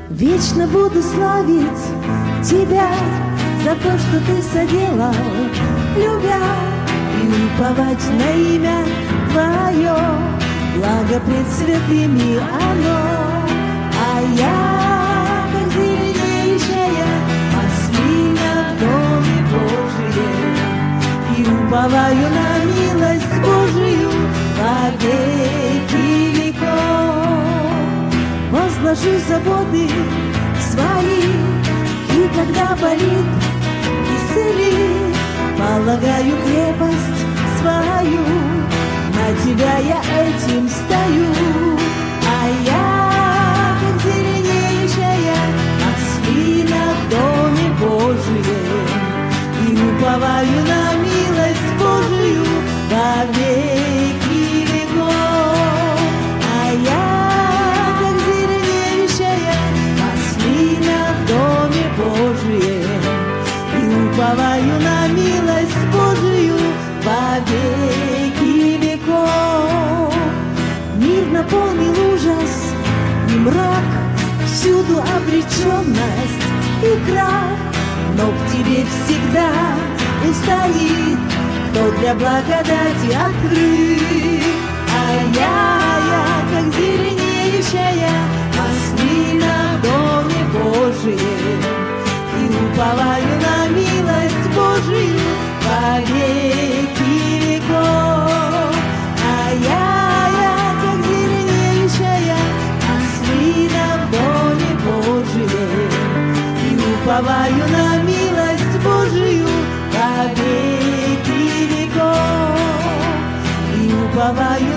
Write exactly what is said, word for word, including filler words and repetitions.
Вечно буду славить Тебя за то, что Ты соделал, любя, и уповать на имя Твое, благо пред святыми оно. А я, как зеленеющая маслина в доме Божием, и уповаю на милость Божию во веки веков. Возложу заботы свои, и когда болит, исцели, полагаю крепость свою, на Тебя я этим стою. А я, как зеленеющая маслина в доме Божием, и уповаю на милость Божию во веки веков. А я, как зеленеющая маслина в доме Божием, и уповаю на милость Божию во веки веков. Мир наполнил ужас и мрак, всюду обреченность и крах, но в Тебе всегда устоит, кто для благодати открыт. А я, я, как зеленеющая маслина в доме Божием, и уповаю на милость Божию во веки веков. А я, я, как зеленеющая маслина в доме Божием, и уповаю на милость Божию во веки веков. И уповаю